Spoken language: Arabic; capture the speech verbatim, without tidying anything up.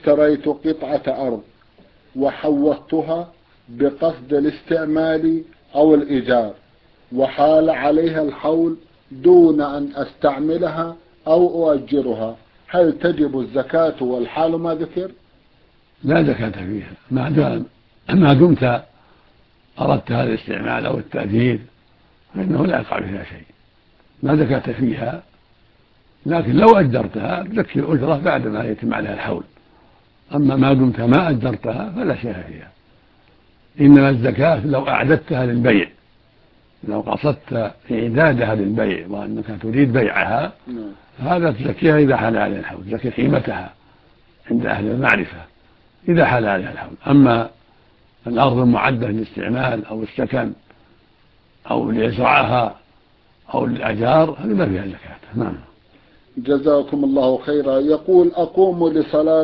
اشتريت قطعة أرض وحوضتها بقصد الاستعمال أو الإيجار، وحال عليها الحول دون أن أستعملها أو أؤجرها، هل تجب الزكاة والحال ما ذكر؟ لا زكاة فيها ما دام ما دمت أردت هذا الاستعمال أو التأجير فإنه لا يقع فيها شيء، لا زكاة فيها. لكن لو أجرتها تكفي الأجرة بعد ما يتم عليها الحول. أما ما دمت ما أجرتها فلا شيء فيها. إنما الزكاة لو أعددتها للبيع، لو قصدت إعدادها للبيع وأنك تريد بيعها هذا تزكيها إذا حال عليها الحول، تزكي قيمتها عند أهل المعرفة إذا حال عليها الحول. أما الأرض المعدة للاستعمال أو السكن أو ليزرعها أو للأجار هذه ما فيها زكاة. نعم. جزاكم الله خيرا. يقول: أقوم لصلاة